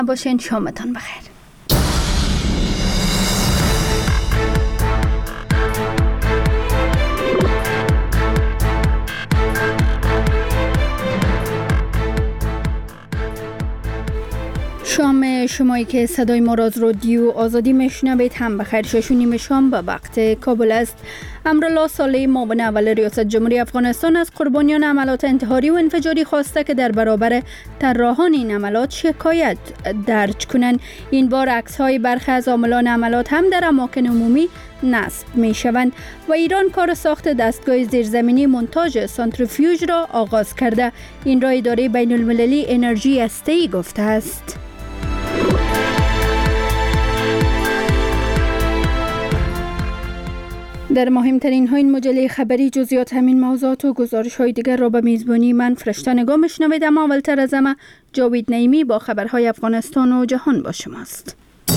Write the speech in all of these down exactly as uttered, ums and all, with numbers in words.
باشین. شامتان بخیر. شام شمایی که صدای ما را از رادیو آزادی میشنوید هم بخیر. شش و نیم شام به وقت کابل است. امرالله صالح معاون اول ریاست جمهوری افغانستان از قربانیان عملات انتحاری و انفجاری خواسته که در برابر طراحان این عملات شکایت درج کنند. این بار عکس‌های برخی از عاملان عملات هم در اماکن عمومی نصب می شوند و ایران کار ساخت دستگاه زیرزمینی مونتاژ سانتریفیوژ را آغاز کرده. این را اداره بین المللی انرژی هسته‌ای گفته است. در مهمترین های این مجله خبری جزئیات همین موضوعات و گزارش های دیگر را به میزبانی من فرشته نگاه میشنوید. اما اولتر از همه جاوید نعیمی با خبرهای افغانستان و جهان با شماست.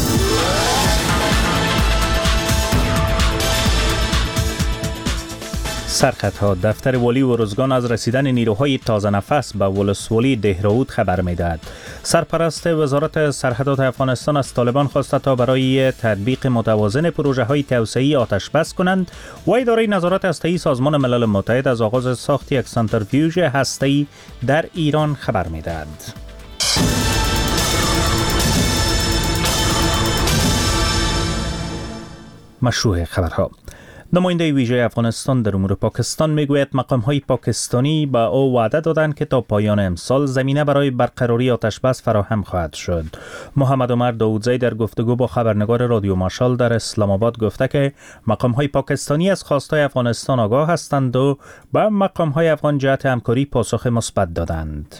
سرخطها. دفتر والی ارزگان از رسیدن نیروهای تازه نفس به ولسوالی دهراود خبر میدهد. سرپرست وزارت سرحدات افغانستان از طالبان خواسته تا برای تطبیق متوازن پروژه های توسعه‌ای آتش بس کنند و اداره نظارت هسته‌ای سازمان ملل متحد از آغاز ساخت یک سانتریفیوژ هسته‌ای در ایران خبر میدهد. مشروع خبرها. نماینده ویژه افغانستان در امور پاکستان میگوید مقام‌های پاکستانی به او وعده دادند که تا پایان امسال زمینه برای برقراری آتش بس فراهم خواهد شد. محمد عمر داودزی در گفتگو با خبرنگار رادیو مشال در اسلام آباد گفته که مقام‌های پاکستانی از خواستهای افغانستان آگاه هستند و به مقام‌های افغان جهت همکاری پاسخ مثبت دادند.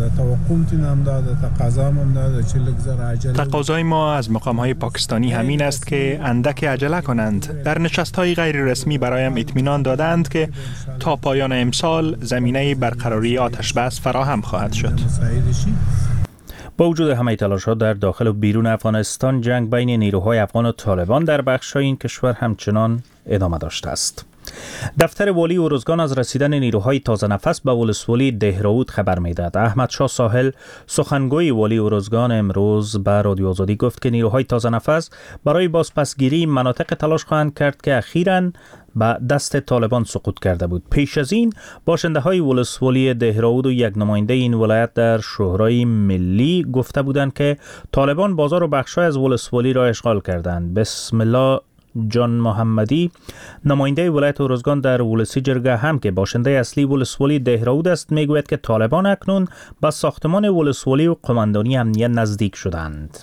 تقاضای ما از مقام‌های پاکستانی همین است که اندک عجله کنند. در نشست‌های غیر رسمی برایم اطمینان دادند که تا پایان امسال زمینه برقراری آتش بس فراهم خواهد شد. با وجود همه تلاش‌ها در داخل و بیرون افغانستان، جنگ بین نیروهای افغان و طالبان در بخش‌های این کشور همچنان ادامه داشته است. دفتر والی ارزگان از رسیدن نیروهای تازه نفس به ولسوالی دهراود خبر میدهد. احمد شاه ساحل سخنگوی والی ارزگان امروز به رادیو آزادی گفت که نیروهای تازه نفس برای بازپسگیری مناطق تلاش خواهند کرد که اخیراً به دست طالبان سقوط کرده بود. پیش از این باشنده های ولسوالی دهراود و یک نماینده این ولایت در شورای ملی گفته بودند که طالبان بازار و بخشای از ولسوالی را اشغال کردند. بسم الله جان محمدی نماینده ولایت ارزگان در ولسی جرگه هم که باشنده اصلی ولسوالی دهراود است میگوید که طالبان اکنون به ساختمان ولسوالی و قماندانی امنیت نزدیک شدند.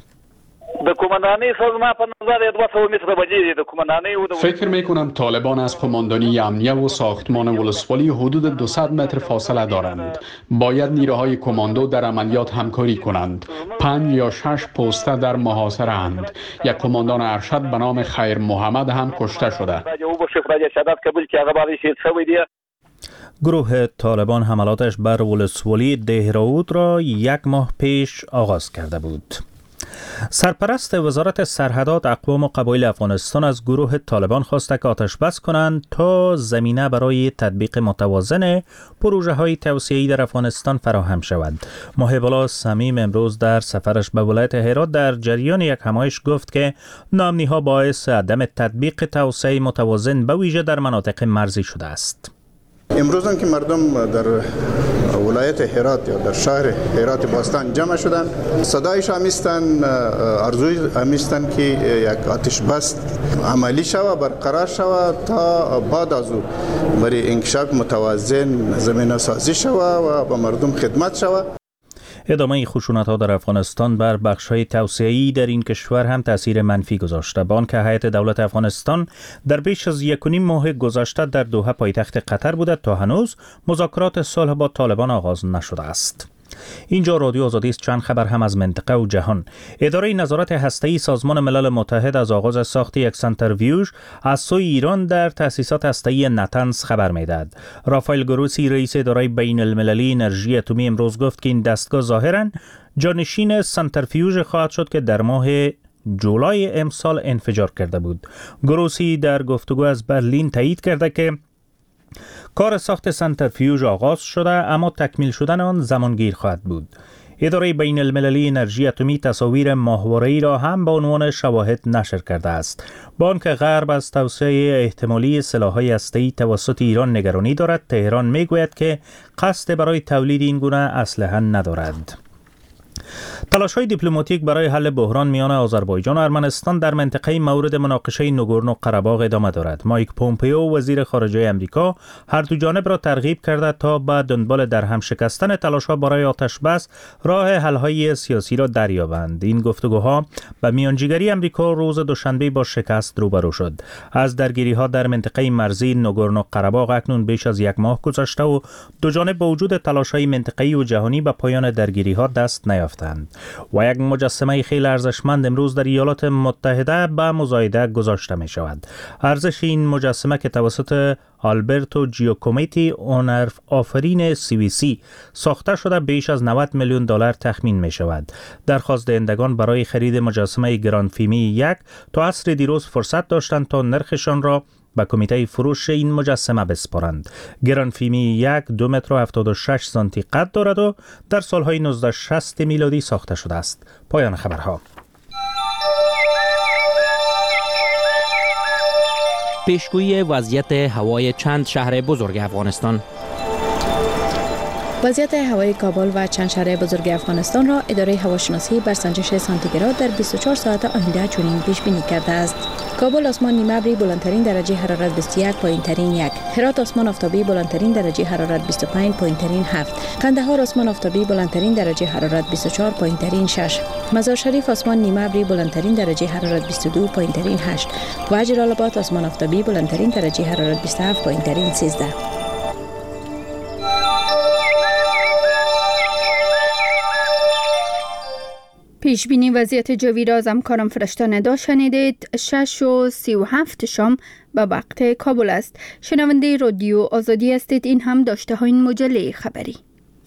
فکر می کنم طالبان از قماندانی امنیه و ساختمان ولسوالی حدود دویست متر فاصله دارند. باید نیروهای کماندو در عملیات همکاری کنند. پنج یا شش پوسته در محاصره اند. یک قماندان ارشد به نام خیر محمد هم کشته شده. گروه طالبان حملاتش بر ولسوالی دهراود را یک ماه پیش آغاز کرده بود. سرپرست وزارت سرحدات اقوام و قبایل افغانستان از گروه طالبان خواسته که آتش بس کنند تا زمینه برای تطبیق متوازن پروژه های توسعه‌ای در افغانستان فراهم شود. محب الله صمیم امروز در سفرش به ولایت هرات در جریان یک همایش گفت که ناامنی ها باعث عدم تطبیق توسعه متوازن به ویژه در مناطق مرزی شده است. امروز هم که مردم در ولایت هرات یا در شهر هرات باستان جمع شدن، صدایش همیستن، ارزوی همیستن که یک آتش بس عملی شود، برقرار شود تا بعد از او برای انکشاف متوازن زمینه سازی شود و به مردم خدمت شود. ادامه خشونت‌ها در افغانستان بر بخش‌های توسعه‌ای در این کشور هم تأثیر منفی گذاشته. بانک هیئت دولت افغانستان در بیش از یک و نیم ماه گذشته در دوحه پایتخت قطر بوده تا هنوز مذاکرات صلح با طالبان آغاز نشده است. اینجا رادیو آزادی است. چند خبر هم از منطقه و جهان. اداره نظارت هسته‌ای سازمان ملل متحد از آغاز ساخت یک سانتریفیوژ از سوی ایران در تأسیسات هسته‌ای نتنز خبر می‌دهد. رافائل گروسی رئیس اداره بین المللی انرژی اتمی امروز گفت که این دستگاه ظاهراً جانشین سانتریفیوژ خواهد شد که در ماه جولای امسال انفجار کرده بود. گروسی در گفتگو از برلین تایید کرده که کار ساخت سانتریفیوژ آغاز شده اما تکمیل شدن آن زمانگیر خواهد بود. اداره بین المللی انرژی اتمی تصاویر ماهواره‌ای را هم به عنوان شواهد نشر کرده است. بانک غرب از توسعه احتمالی سلاح‌های هسته‌ای توسط ایران نگرانی دارد. تهران میگوید که قصد برای تولید این گونه اسلحه ندارد. تلاش‌های دیپلماتیک برای حل بحران میان آذربایجان و ارمنستان در منطقه مورد مناقشه نگورنو قره‌باغ ادامه دارد. مایک پومپئو وزیر خارجه امریکا هر دو جانب را ترغیب کرده تا به دنبال در هم شکستن تلاش‌ها برای آتش بس راه حل‌های سیاسی را دریابند. این گفتگوها به میانجیگری امریکا روز دوشنبه با شکست روبرو شد. از درگیری‌ها در منطقه مرزی نگورنو قره‌باغ اکنون بیش از یک ماه گذشته و دو جانب با وجود تلاش‌های منطقه‌ای و جهانی به پایان درگیری‌ها دست نیافتند. و یک مجسمه خیلی ارزشمند امروز در ایالات متحده به مزایده گذاشته می شود. ارزش این مجسمه که توسط آلبرتو جیوکومیتی هنر آفرین سی وی سی ساخته شده بیش از نود میلیون دلار تخمین می شود. درخواست دهندگان برای خرید مجسمه گرانفیمی یک تا عصر دیروز فرصت داشتند تا نرخشان را به کمیته فروش این مجسمه بسپارند. گرانفیمی یک دو متر و هفتاد و شش سانتی قد دارد و در سالهای نوزده شصت میلادی ساخته شده است. پایان خبرها. پیشگویی وضعیت هوای چند شهر بزرگ افغانستان. وضعیت هوای کابل و چند شهر بزرگ افغانستان را اداره هواشناسی بر سنجش سانتیگراد در بیست و چهار ساعت آینده چنین پیش بینی کرده است. کابل آسمان نیمه ابری بلندترین درجه حرارت بیست و یک پایین ترین یک، هرات آسمان آفتابی بلندترین درجه حرارت بیست و پنج پایین ترین هفت، قندهار آسمان آفتابی بلندترین درجه حرارت بیست و چهار پایین ترین شش، مزار شریف آسمان نیمه ابری بلندترین درجه حرارت بیست و دو پایین ترین هشت و جلال آباد آسمان آفتابی بلندترین درجه حرارت بیست و هفت پایین ترین سیزده. پیش بینی وضعیت جوی را از همکارم فرشته ندا شنیدید. شش و سی و هفت شام به وقت کابل است. شنونده رادیو آزادی هستید. این هم داشته های این مجله خبری.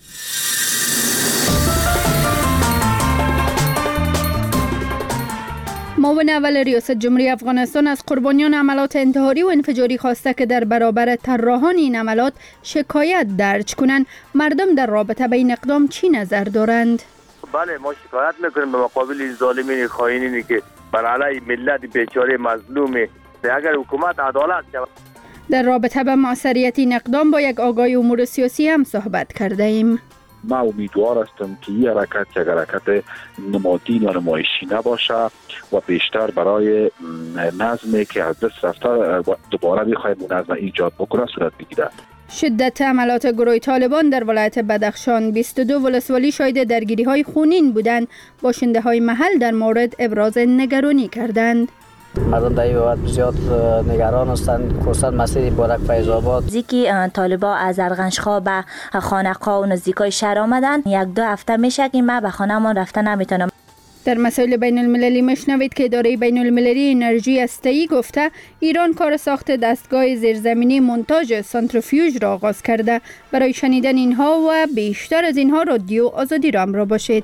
معاون اول ریاست جمهوری افغانستان از قربانیان عملات انتحاری و انفجاری خواسته که در برابر طراحان این عملات شکایت درج کنند. مردم در رابطه به این اقدام چی نظر دارند؟ بله، ما شکایت میکنیم به مقابل این ظالمین خائنینی که بر علیه ملت بیچاره مظلومه. اگر حکومت عدالت شود. در رابطه با موثریت این اقدام با یک آگاه امور سیاسی هم صحبت کرده ایم. ما امیدوار هستم که این حرکت یک حرکت نمادین و نمایشی نباشه و بیشتر برای نظمی که از دست رفته دوباره بخواهیم اون نظم ایجاد بکنه صورت بگیره. شدت حملات گروه طالبان در ولایت بدخشان. بیست و دو ولسوالی شاهد درگیری‌های خونین بودند. باشنده‌های محل در مورد ابراز نگرانی کردند. مردم در این وقت زیاد نگران هستند، خصوصا مسیر بارک فیض آباد. نزدیکی طالبا از ارغنشخا به خانقاه و نزدیکای شهر آمدن. یک دو هفته میشه که من به خانه‌مان رفته نمیتونم. در مسائل بین المللی مشنوید که اداره بین المللی انرژی هسته‌ای گفته ایران کار ساخت دستگاه زیرزمینی مونتاژ سانتریفیوژ را آغاز کرده. برای شنیدن اینها و بیشتر از اینها رادیو آزادی را همراه باشید.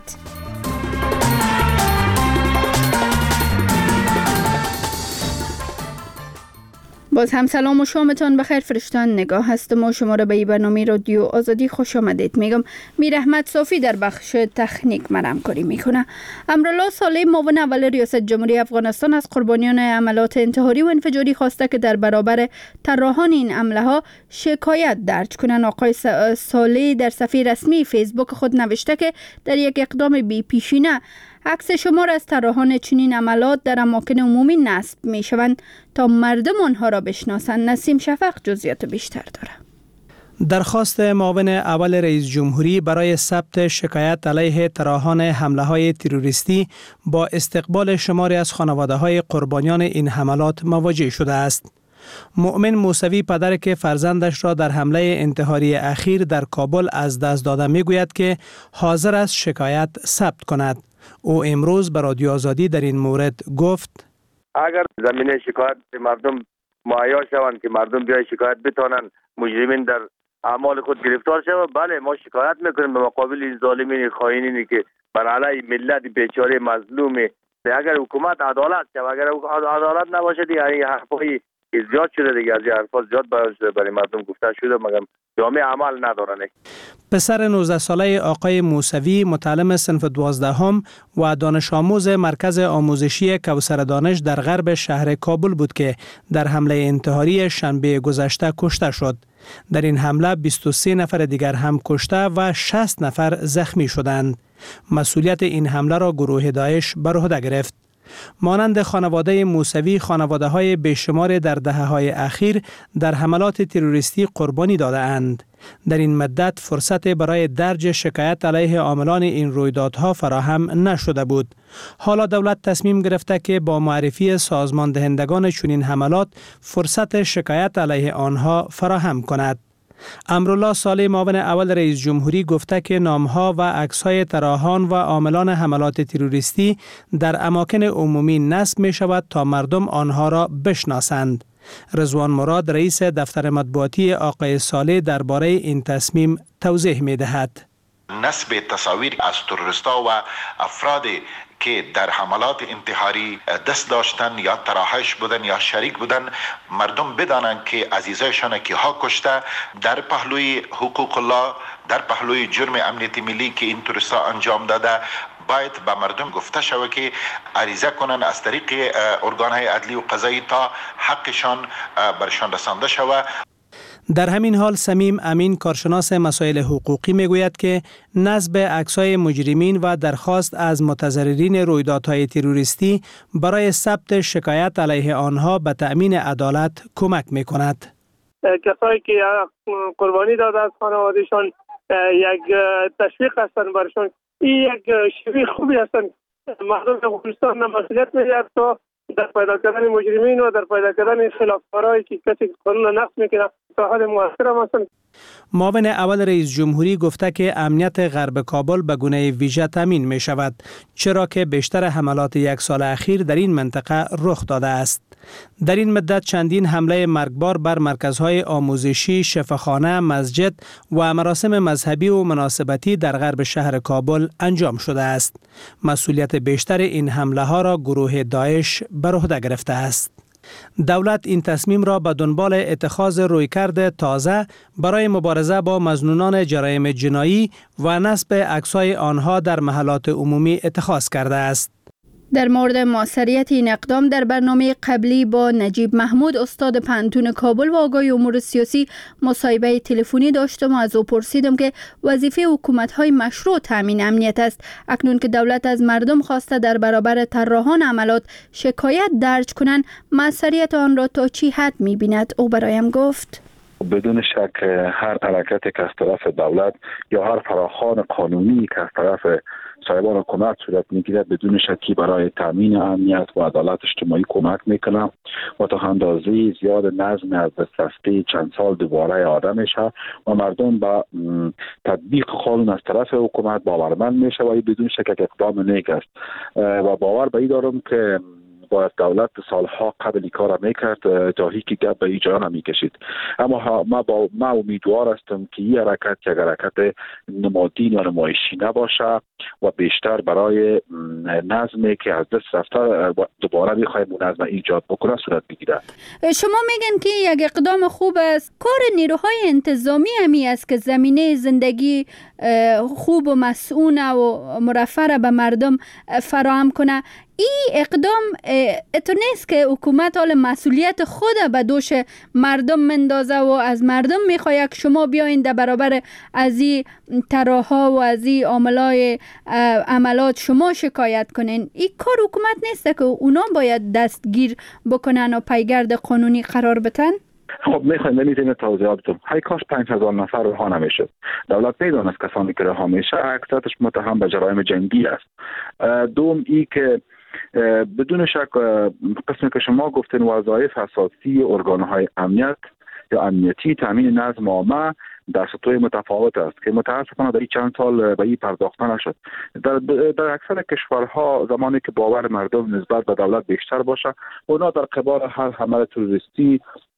باز هم سلام و شامتان بخیر. فرشتان نگاه هستم و شما را به این برنامه رادیو آزادی خوش آمدید میگم. میر احمد صافی در بخش تکنیک من همکاری میکنه. امرالله صالح معاون اول ریاست جمهوری افغانستان از قربانیان عملات انتحاری و انفجاری خواسته که در برابر طراحان این حمله ها شکایت درج کنند. آقای صالح در صفحه رسمی فیسبوک خود نوشته که در یک اقدام بی پیشینه عکس شمار از طراحان چنین عملات در اماکن عمومی نصب می شوند تا مردم آنها را بشناسند. نسیم شفق جزئیات بیشتر دارد. درخواست معاون اول رئیس جمهوری برای ثبت شکایت علیه طراحان حمله های تروریستی با استقبال شماری از خانواده های قربانیان این حملات مواجه شده است. مؤمن موسوی پدر که فرزندش را در حمله انتحاری اخیر در کابل از دست داده می گوید که حاضر است شکایت ثبت کند. او امروز به رادیو آزادی در این مورد گفت: اگر زمینه شکایت مردم مهیا شوند که مردم بیای شکایت بتانند مجرمین در اعمال خود گرفتار شوند، بله ما شکایت میکنیم به مقابل این ظالمین خائنینی که بر علیه ملت بیچاره مظلومه. اگر حکومت عدالت شود، اگر عدالت نباشد این حرفای زیاد شده دیگه، از این حرفا زیاد برای مردم گفته شده مگر جامعه عمل ندارن. پسر نوزده ساله آقای موسوی متعلم صنف دوازدهم و دانش آموز مرکز آموزشی کوثر دانش در غرب شهر کابل بود که در حمله انتحاری شنبه گذشته کشته شد. در این حمله بیست و سه نفر دیگر هم کشته و شصت نفر زخمی شدند. مسئولیت این حمله را گروه داعش بر عهده گرفت. مانند خانواده موسوی، خانواده های بیشمار در دهه های اخیر در حملات تروریستی قربانی داده اند. در این مدت فرصت برای درج شکایت علیه عاملان این رویدادها فراهم نشده بود. حالا دولت تصمیم گرفته که با معرفی سازمان دهندگان چنین حملات فرصت شکایت علیه آنها فراهم کند. امرالله صالح معاون اول رئیس جمهوری گفته که نامها و عکس‌های طراحان و عاملان حملات تروریستی در اماکن عمومی نصب می شود تا مردم آنها را بشناسند. رضوان مراد رئیس دفتر مطبوعاتی آقای صالح درباره این تصمیم توضیح می دهد. نصب تصاویر از تروریستا و افراد که در حملات انتحاری دست داشتن یا تراحش بودن یا شریک بودن، مردم بدانند که عزیزایشان که ها کشته در پهلوی حقوق الله، در پهلوی جرم امنیت ملی که این تروریستا انجام داده، باید به مردم گفته شود که عریضه کنن از طریق ارگانهای عدلی و قضایی تا حقشان برشان رسانده شود. در همین حال سمیم امین کارشناس مسائل حقوقی میگوید که نصب عکس‌های مجرمین و درخواست از متضررین رویدادهای تروریستی برای ثبت شکایت علیه آنها به تأمین عدالت کمک میکند. کسایی که قربانی داده از خانوادهشان یک تشویق هستند برشان، این یک شیوه خوبی هستند. مردم افغانستان مسئولیت می‌گیرد تا در پیدا کردن مجرمین و در پیدا کردن خلافکارایی که کسی قانون نقض میکنه تا حال موثر هستند. معاون اول رئیس جمهوری گفته که امنیت غرب کابل به گونه ویژه تامین می شود، چرا که بیشتر حملات یک سال اخیر در این منطقه رخ داده است. در این مدت چندین حمله مرگبار بر مرکزهای آموزشی، شفاخانه، مسجد و مراسم مذهبی و مناسبتی در غرب شهر کابل انجام شده است. مسئولیت بیشتر این حمله ها را گروه داعش بر عهده گرفته است. دولت این تصمیم را به دنبال اتخاذ رویکرد تازه برای مبارزه با مظنونان جرایم جنایی و نصب عکس‌های آنها در محلات عمومی اتخاذ کرده است. در مورد موثریت این اقدام در برنامه قبلی با نجیب محمود استاد پانتون کابل و آقای امور سیاسی مصاحبه تلفنی داشتم و از او پرسیدم که وظیفه حکومت‌های مشروع تامین امنیت است. اکنون که دولت از مردم خواسته در برابر طراحان عملات شکایت درج کنند، موثریت آن را تا چی حد می‌بیند؟ او برایم گفت بدون شک هر حرکتی که از طرف دولت یا هر فراخوان قانونی که از طرف صاحبان حکومت صورت میگیرد بدون شکی برای تامین امنیت و عدالت اجتماعی کمک میکنه و تا اندازه زیاد نظم از دست رفته چند سال دوباره آدم میشه و مردم با تطبیق قانون از طرف حکومت باورمند میشه و بدون شک اقدام نیک است و باور به این دارم که باید دولت سالها قبل کار میکرد جاهی که گپ به ایجا نمیکشید. اما ما با ما امیدوار هستم که این حرکت که حرکت نمادین و نمایشی نباشه و بیشتر برای نظمی که از دست رفته دوباره بخوایم اون نظم ایجاد بکنه صورت بگیره. شما میگن که یک اقدام خوب است. کار نیروهای انتظامی همی است که زمینه زندگی خوب و مسئول و مرفع به مردم فراهم کنه. این اقدام اتو نیست که حکومت حال مسئولیت خود به دوش مردم مندازه و از مردم میخواه که شما بیاین در برابر از این طراحا و از این عاملای عملات شما شکایت کنین. این کار حکومت نیست که اونا باید دستگیر بکنن و پیگرد قانونی قرار بتن؟ خب میخوایم نمیتونیم توضیحات بدم. های کاش پنج هزار نفر رها نمیشد. دولت میداند کسانی که رها میشه اکثرش متهم به جرایم جنگی است. دوم ای که بدون شک قسمی که شما گفتین وظایف اساسی ارگان‌های امنیت یا امنیتی تامین نظم عامه در سطوح متفاوت است که متاسفانه در این چند سال به این پرداخته نشد. در, در اکثر کشورها زمانی که باور مردم نسبت به دولت بیشتر باشه، اونا در قبال هر حمله تروریستی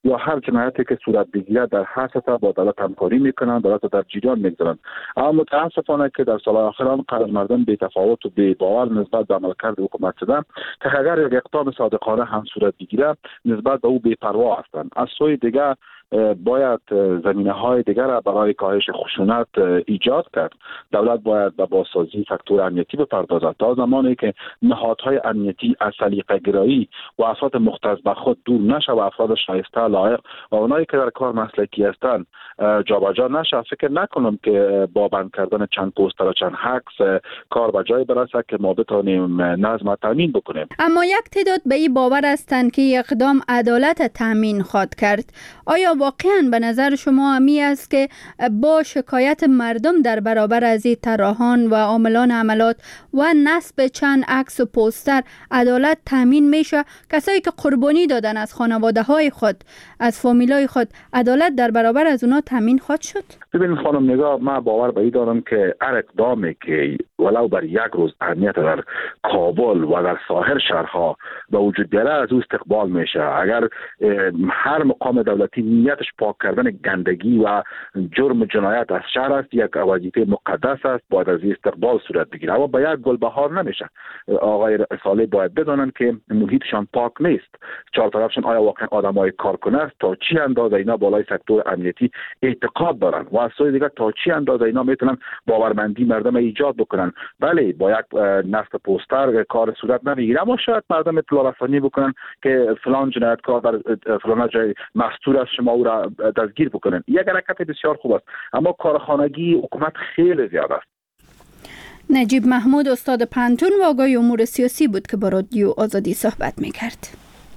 یا هر جنایتی که صورت بگیره در هر سطح با دولت همکاری میکنند، دولت در جریان میگذارند. اما متاسفانه که در سال آخران قدر مردم بی تفاوت و بی باور نسبت به عملکرد حکومت شدن که اگر یک اقدام صادقانه هم صورت بگیره نسبت به او بی پروا هستند. از سوی دیگر باید زمینه های دیگر را برای کاهش خشونت ایجاد کرد. دولت باید به بازسازی فاکتور امنیتی بپردازد تا زمانی که نهادهای امنیتی از سلیقه گرایی و افراد مختص به خود دور نشه و افراد شایسته لایق و اونایی که در کار مسلکی هستند جابجا نشه. فکر نکنم که با بند کردن چند پوستر و چند عکس کار به جای برسه که ما بتونیم نظم تامین بکنیم. اما یک تعداد به این باور هستند که اقدام عدالت تامین خواهد کرد. آیا واقعا به نظر شما همی است که با شکایت مردم در برابر از این طراحان و عاملان عملات و نصب چند عکس و پوستر عدالت تامین میشه؟ کسایی که قربانی دادن از خانواده های خود، از فامیلای خود، عدالت در برابر از اونا تامین خواهد شد؟ ببینید خانم نگاه، من باور به این دارم که هر اقدامی که ولو بر یک روز اهمیت در کابل و در ساحر شهرها به وجود بیاره از او استقبال میشه. اگر هر مقام دولتی نیتش پاک کردن گندگی و جرم جنایت از شهر است، یک وظیفه مقدس است، باید از استقبال صورت بگیره. اما با یک گل بهار نمیشه. آقای صالح باید بدانند که محیطشان پاک نیست. چهار طرفشان آیا واقعا آدمای کارکنه است؟ تا چی اندازه اینا بالای سکتور امنیتی اعتقاد دارن و از سوی دیگر تا چی اندازه اینا میتونن باورمندی مردم ایجاد بکنن؟ بله، با یک نصب پوستر کار صورت نمیگیره، اما شاید مردم اطلاع رسانی بکنن که فلان جنایتکار در فلان جای مستور است، شما او را دستگیر بکنن. یک حرکت بسیار خوب است، اما کارخانگی حکومت خیلی زیاد است. نجیب محمود استاد پانتون و آگاه امور سیاسی بود که با رادیو آزادی صحبت میکرد.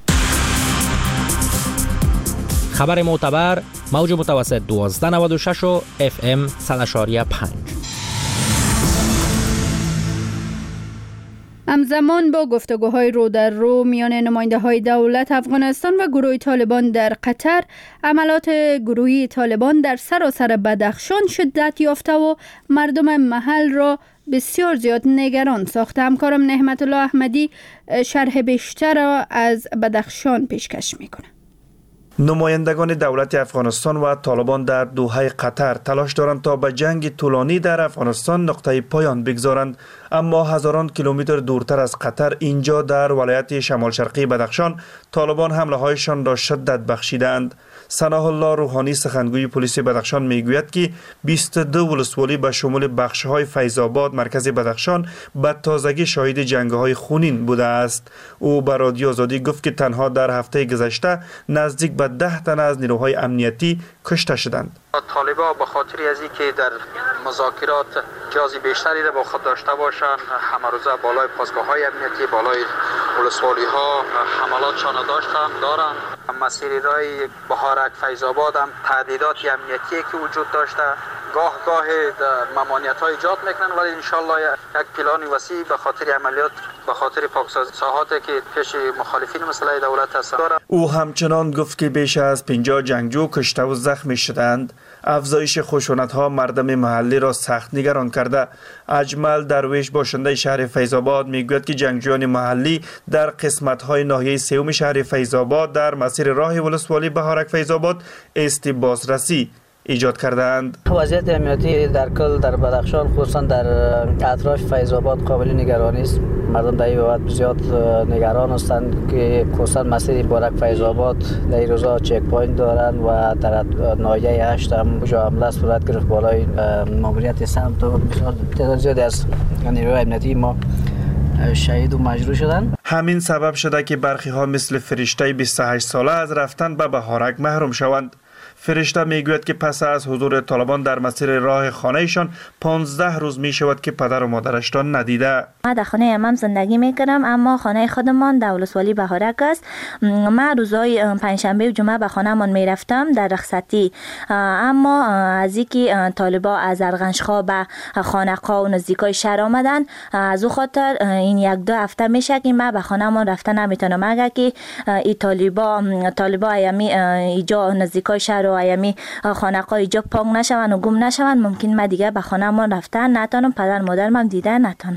خبر معتبر موج متوسط دوازده نود و شش و اف ام صد و شش و پنج. همزمان با گفتگوهای رو در رو میان نماینده های دولت افغانستان و گروه طالبان در قطر، عملات گروهی طالبان در سراسر بدخشان شدت یافته و مردم محل را بسیار زیاد نگران ساخته. همکارم نعمت الله احمدی شرح بیشتر را از بدخشان پیشکش میکنه. نمایندگان دولت افغانستان و طالبان در دوحه قطر تلاش دارند تا به جنگ طولانی در افغانستان نقطه پایان بگذارند، اما هزاران کیلومتر دورتر از قطر، اینجا در ولایت شمال شرقی بدخشان، طالبان حمله هایشان را شدت بخشیدند. ثناء الله روحانی سخنگوی پلیس بدخشان میگوید که بیست و دو ولسوالی به شمول بخش‌های فیض‌آباد مرکز بدخشان به تازگی شاهد جنگ‌های خونین بوده است. او به رادیو آزادی گفت که تنها در هفته گذشته نزدیک به ده تن از نیروهای امنیتی کشته شدند. طالبان به خاطر از اینکه در مذاکرات جاز بیشتری را با خود داشته باشند، همه روزه بالای پاسگاه‌های امنیتی، بالای ولسوالی‌ها حملاتشان داشتند دارند. مسیر راه بهارک فیض‌آباد هم تهدیدات امنیتی که وجود داشته، گاه گاه ممانعت ها ایجاد میکنن، ولی انشالله یک پلان وسیع به خاطر عملیات، به خاطر پاکسازی ساحاتی که پیش مخالفین مسلح دولت هست داره. او همچنان گفت که بیش از پنجاه جنگجو کشته و زخمی شدند. افزایش خشونت ها مردم محلی را سخت نگران کرده. اجمل درویش باشنده شهر فیض‌آباد میگوید که جنگجویان محلی در قسمت های ناحیه سوم شهر فیض‌آباد در مسیر راه ولسوالی بهارک فیض‌آباد است بازرسی ایجاد کردند. وضعیت امنیتی در کل در بدخشان خصوصا در اطراف فیض‌آباد قابل نگرانی است. مردم در این بابت زیاد نگران هستند که خصوصا مسیر بهارک فیض‌آباد در این روزا چک پوینت دارند و در ناحیه هشت هم جا حمله صورت گرفت بالای ماموریت سمت و تعداد زیادی از نیروهای امنیتی ما شهید و مجروح شدن. همین سبب شده که برخی ها مثل فرشته بیست و هشت ساله از رفتن به بهارک محروم شوند. فرشته میگوید که پس از حضور طالبان در مسیر راه خانهشان پانزده روز می شود که پدر و مادرش را ندیده. من در خانه امام زندگی میکنم، اما خانه خودمان در ولسوالی بهارک است. من روزهای پنجشنبه و جمعه به خانهمان میرفتم در رخصتی، اما از اینکه طالبان از ارغنشخا به خانقاه و نزدیکای شهر آمدن، از او خاطر این یک دو هفته میشه که من به خانهمان رفتن نمیتونم. اگر که این طالبان طالبان ایامی اینجا نزدیکای شهر و ایامی خانقاه اینجا پاک نشون و گم نشون، ممکن من دیگه به خانه‌مان رفتن نتونم، پدر مادرم دیدن نتونم.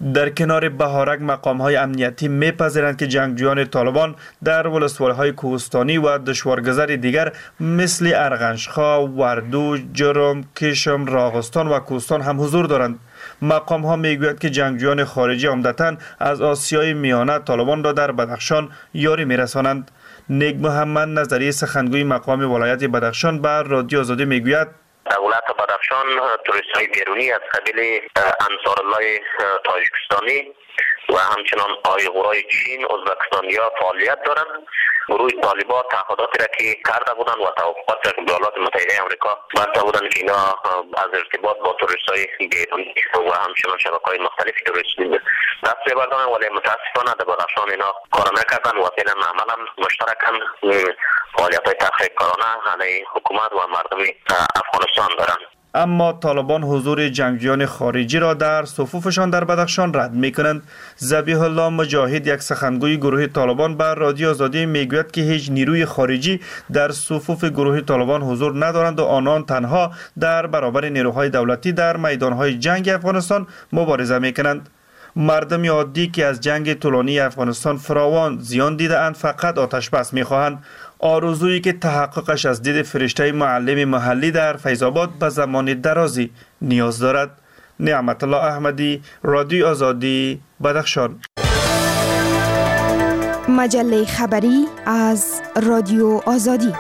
در کنار بهارک مقام‌های امنیتی می‌پذیرند که جنگجویان طالبان در ولسوالی‌های کوهستانی و دشوارگذر دیگر مثل ارغنشخا، وردو، جرم، کشم، راغستان و کوهستان هم حضور دارند. مقام‌ها میگویند که جنگجویان خارجی عمدتاً از آسیای میانه طالبان را در بدخشان یاری می‌رسانند. نیک محمد نظری سخنگوی مقام ولایت بدخشان بر رادیو آزادی میگوید دولت بدخشان توریست‌های بیرونی از قبیل انصارالله تاجیکستانی و همچنان آیغورای چین، ازبکستانیا فعالیت دارند. گروه طالبان تعهداتی را که کرده بودند و توافقات را که ایالات متحده آمریکا بسته بودند که اینا از ارتباط با توریست‌های بیرونی و همچنان شبکه‌های مختلف توریستی دست بردارند، ولی متاسفانه در بدخشان اینا کار نکردند و فعلا عملا مشترکاً فعالیت‌های تحقیق‌کارانه علیه حکومت و مردم افغانستان دارند. اما طالبان حضور جنگجویان خارجی را در صفوفشان در بدخشان رد می‌کنند. ذبیح الله مجاهد یک سخنگوی گروه طالبان بر رادیو آزادی میگوید که هیچ نیروی خارجی در صفوف گروه طالبان حضور ندارند و آنان تنها در برابر نیروهای دولتی در میدانهای جنگ افغانستان مبارزه می‌کنند. مردم عادی که از جنگ طولانی افغانستان فراوان زیان دیده‌اند فقط آتش بس می‌خواهند. آرزویی که تحققش از دید فرشته معلم محلی در فیض‌آباد به زمان درازی نیاز دارد. نعمت الله احمدی، رادیو آزادی، بدخشان. مجله خبری از رادیو آزادی.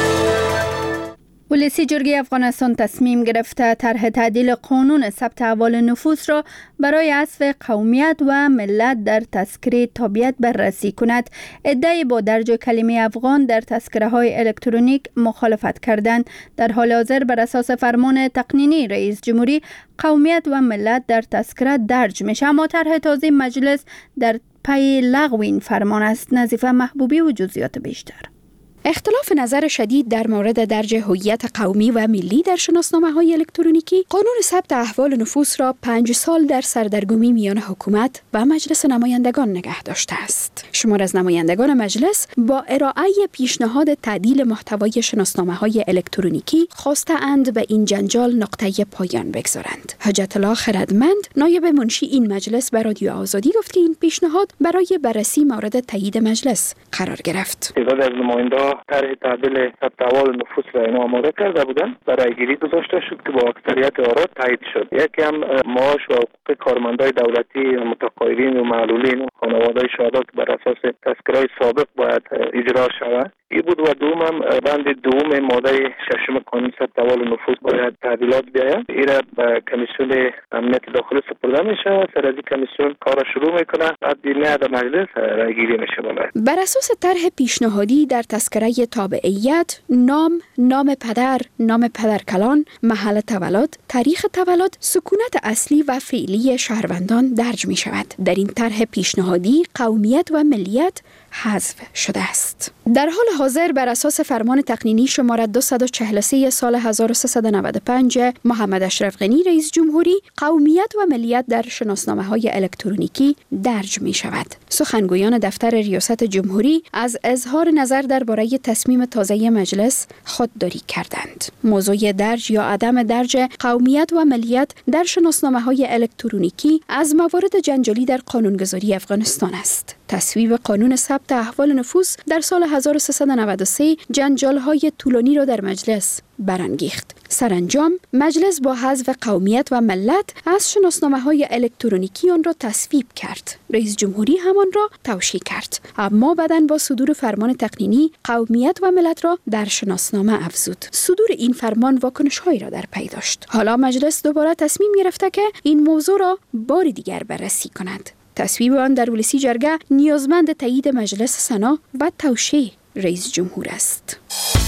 ولسی جرگه افغانستان تصمیم گرفته طرح تعدیل قانون ثبت احوال نفوس را برای حذف قومیت و ملت در تذکره تابعیت بررسی کند. عده‌ای با درج کلمه افغان در تذکره های الکترونیک مخالفت کردند. در حال حاضر بر اساس فرمان تقنینی رئیس جمهوری قومیت و ملت در تذکره درج میشه، اما طرح تازه مجلس در پی لغو این فرمان است. نظیفه محبوبی و جزئیات بیشتر. اختلاف نظر شدید در مورد درج هویت قومی و ملی در شناسنامه‌های الکترونیکی قانون ثبت احوال نفوس را پنج سال در سردرگمی میان حکومت و مجلس نمایندگان نگه داشته است. شمار از نمایندگان مجلس با ارائه پیشنهاد تعدیل محتوای شناسنامه‌های الکترونیکی خواسته‌اند به این جنجال نقطه پایان بگذارند. حجت الله خردمند نایب منشی این مجلس به رادیو آزادی گفت که این پیشنهاد برای بررسی مورد تایید مجلس قرار گرفت. تعداد از نمایندگان طرح تعدیل ثبت احوال نفوس را اینا آماده کرده بودند، برای گیری گذاشته شد که با اکثریت آرا تایید شد. یکی هم معاش و حقوق کارمندای دولتی، متقاعدین و معلولین و خانواده‌های شهدا که بر اساس تذکره‌های سابق باید اجرا شود. این بود و دوم هم بند دوم ماده ششم قانون ثبت احوال نفوس باید تعدیلات بیاید. این را به کمیسیون امنیت داخلی سپرده میشه، سر از کمیسیون کار شروع میکنه، بعد میاد مجلس رای گیری میشه. بر اساس طرح پیشنهادی در تذکره تابعیت نام، نام پدر، نام پدرکلان، محل تولد، تاریخ تولد، سکونت اصلی و فعلی شهروندان درج می شود. در این طرح پیشنهادی قومیت و ملیت حذف شده است. در حال حاضر بر اساس فرمان تقنینی شماره دویست و چهل و سه سال هزار و سیصد و نود و پنج محمد اشرف غنی رئیس جمهوری قومیت و ملیت در شناسنامه‌های الکترونیکی درج می شود. سخنگویان دفتر ریاست جمهوری از اظهار نظر درباره تصمیم تازه مجلس خودداری کردند. موضوع درج یا عدم درج قومیت و ملیت در شناسنامه‌های الکترونیکی از موارد جنجالی در قانونگذاری افغانستان است. تصویب قانون ثبت احوال نفوس در سال هزار و سیصد و نود و سه جنجال‌های طولانی را در مجلس برانگیخت. سرانجام مجلس با حذف قومیت و ملت از شناسنامه‌های الکترونیکی آن را تصویب کرد. رئیس جمهوری همان را توشیح کرد، اما بعداً با صدور فرمان تقنینی قومیت و ملت را در شناسنامه افزود. صدور این فرمان واکنش‌هایی را در پی داشت. حالا مجلس دوباره تصمیم گرفته که این موضوع را بار دیگر بررسی کند. تصویب آن در ولسی جرگه نیازمند تایید مجلس سنا و توشیح رئیس جمهور است.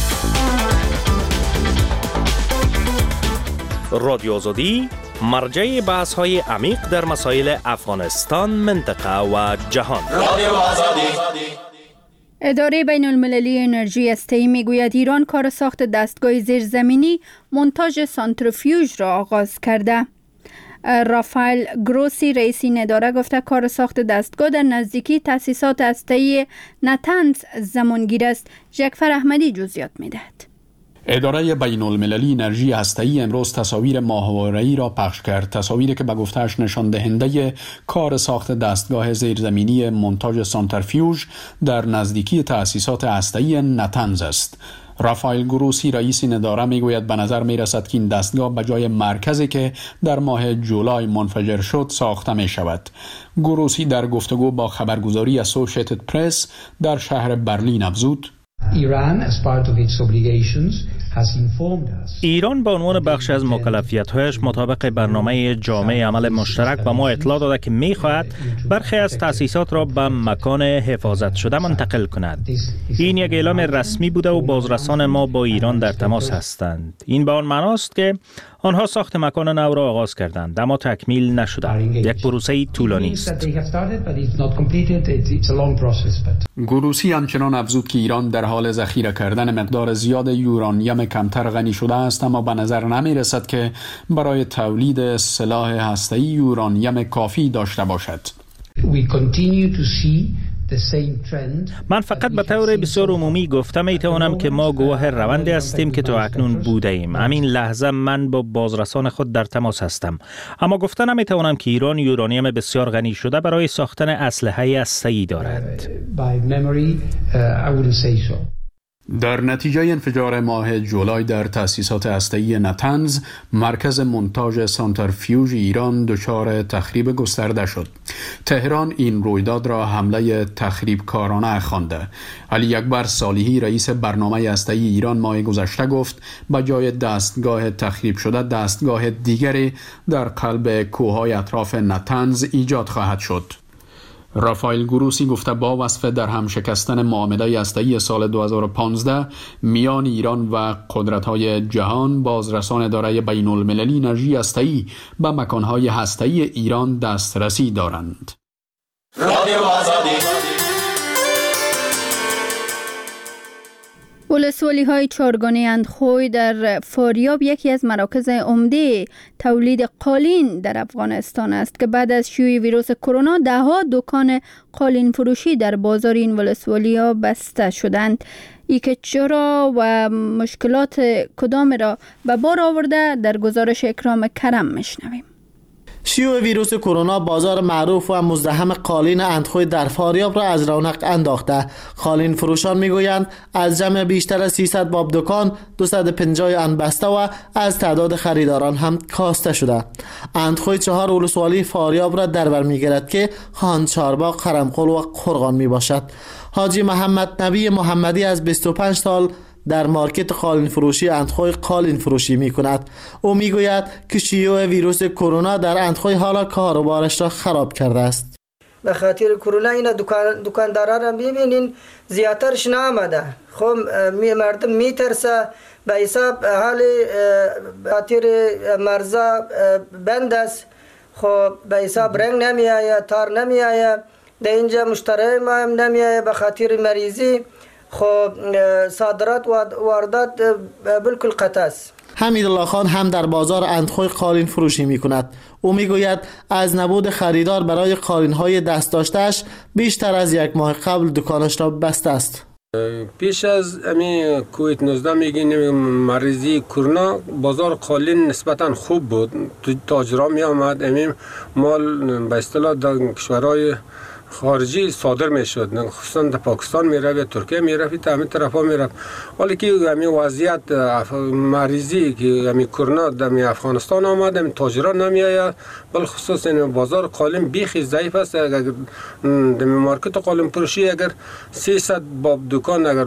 رادیو آزادی مرجع بحث های عمیق در مسائل افغانستان، منطقه و جهان. رادیو آزادی. اداره بین المللی انرژی هسته‌ای میگوید ایران کار ساخت دستگاه زیرزمینی مونتاژ سانتریفیوژ را آغاز کرده. رافائل گروسی رئیس این اداره گفته کار ساخت دستگاه در نزدیکی تأسیسات هسته‌ای نتنز زمانگیر است. جعفر احمدی جزئیات میدهد. اداره بین المللی انرژی هسته‌ای امروز تصاویر ماهواره‌ای را پخش کرد، تصاویری که به گفته‌اش نشان دهنده کار ساخت دستگاه زیرزمینی مونتاژ سانترفیوژ در نزدیکی تأسیسات هسته‌ای نتنز است. رافائل گروسی رئیس این اداره میگوید به نظر میرسد که این دستگاه به جای مرکزی که در ماه جولای منفجر شد ساخته می شود. گروسی در گفتگو با خبرگزاری اسوسییتد پرس در شهر برلین افزود: ایران به عنوان بخش از مکلفیت‌هایش مطابق برنامه جامع عمل مشترک به ما اطلاع داده که می‌خواهد برخی از تأسیسات را به مکان حفاظت شده منتقل کند. این یک اعلام رسمی بوده و بازرسان ما با ایران در تماس هستند. این به آن معناست که آنها ساخت مکان نو را آغاز کردند اما تکمیل نشده. یک پروسه طولانی است. گروسی همچنان افزود که ایران در حال ذخیره کردن مقدار زیاد یورانیم کمتر غنی شده است، اما به نظر نمی رسد که برای تولید سلاح هسته‌ای یورانیم کافی داشته باشد. من فقط به طور بسیار عمومی گفته می توانم که ما گواه روندی هستیم که تا اکنون بوده ایم. همین لحظه من با بازرسان خود در تماس هستم، اما گفته نمی توانم که ایران یورانیم بسیار غنی شده برای ساختن اسلحه هسته‌ای دارد. در نتیجه انفجار ماه جولای در تأسیسات هسته‌ای نتنز، مرکز مونتاژ سانترفیوژ ایران دچار تخریب گسترده شد. تهران این رویداد را حمله تخریبکارانه خوانده. علی اکبر صالحی رئیس برنامه هسته‌ای ایران ماه گذشته گفت به جای دستگاه تخریب شده دستگاه دیگری در قلب کوههای اطراف نتنز ایجاد خواهد شد. رافائل گروسی گفته با وصف در هم شکستن معامله هسته‌ای سال دو هزار و پانزده میان ایران و قدرت‌های جهان، بازرسان اداره بین المللی انرژی هسته‌ای به مکان‌های هسته‌ای ایران دسترسی دارند. رادیو آزادی. ولسوالی های چارگانه اندخوی در فاریاب یکی از مراکز عمده تولید قالین در افغانستان است که بعد از شیوع ویروس کرونا ده ها دکان قالین فروشی در بازار این ولسوالی ها بسته شدند. ای که چرا و مشکلات کدام را به بار آورده در گزارش اکرام کرم میشنویم. شیوع ویروس کرونا بازار معروف و مزدحم قالین اندخوی در فاریاب را از رونق انداخته. قالین فروشان میگویند از جمع بیشتر از سیصد باب دکان دویست و پنجاه آن بسته و از تعداد خریداران هم کاسته شده. اندخوی چهار ولسوالی فاریاب را در بر میگیرد که خان چارباغ، خرمقل و قرغان می باشد. حاجی محمد نبی محمدی از بیست و پنج سال در مارکت قالین فروشی اندخوی قالین فروشی می کند. او می گوید که شیوع ویروس کرونا در اندخوی حالا کاروبارش را خراب کرده است. به خاطر کرونا اینا دکان دکاندارا را میبینین زیاترش نامده. خب می مردم میترسه به حساب حال خاطر مرزا بند است. خب به حساب رنگ نمیآید، تار نمیآید، در اینجا مشتری ما هم نمیآید به خاطر مریضی. خب صادرات و واردات بالکل قطع است. حمیدالله خان هم در بازار اندخوی قالین فروشی می کند. او می گوید از نبود خریدار برای قالین های دست داشتهش بیشتر از یک ماه قبل دکانش را بسته است. پیش از امی کووید نوزده میگین مریضی کرونا بازار قالین نسبتا خوب بود. تاجرها می آمد امی مال به اصطلاح در کشورهای خارجی صادر میشد، خصوصا در پاکستان میرفت، ترکیه میرفت، همین طرفا میرفت. ولی که همین وضعیت مریضی که همین کرونا در افغانستان آمد، همین تاجران نمیآید، بل خصوص این بازار قالین بیخی ضعیف است. اگر در مارکت قالین فروشی اگر سیصد باب دکان اگر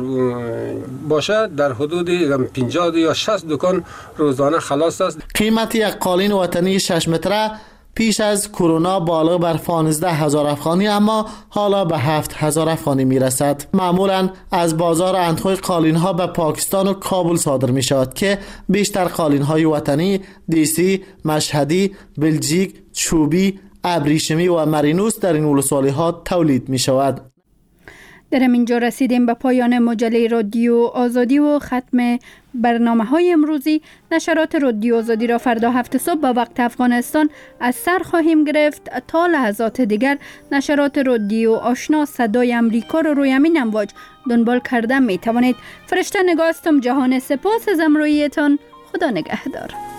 باشد در حدود پنجاه یا شصت دکان روزانه خلاص است. قیمت یک قالین وطنی شش متره پیش از کرونا بالا بر پانزده هزار افغانی اما حالا به هفت هزار افغانی می رسد. معمولا از بازار اندخوی قالین ها به پاکستان و کابل صادر می شود که بیشتر قالین های وطنی دیسی، مشهدی، بلژیک، چوبی، ابریشمی و مرینوس در این ولسوالی ها تولید می شود. در اینجا رسیدیم به پایان مجله رادیو آزادی و ختم برنامه های امروزی. نشرات رادیو آزادی را فردا هفت صبح به وقت افغانستان از سر خواهیم گرفت. تا لحظات دیگر نشرات رادیو آشنا صدای امریکا را روی همین امواج دنبال کرده می توانید. فرشته نگاستم. جهان سپاس از همراهیتان. خدا نگهدار.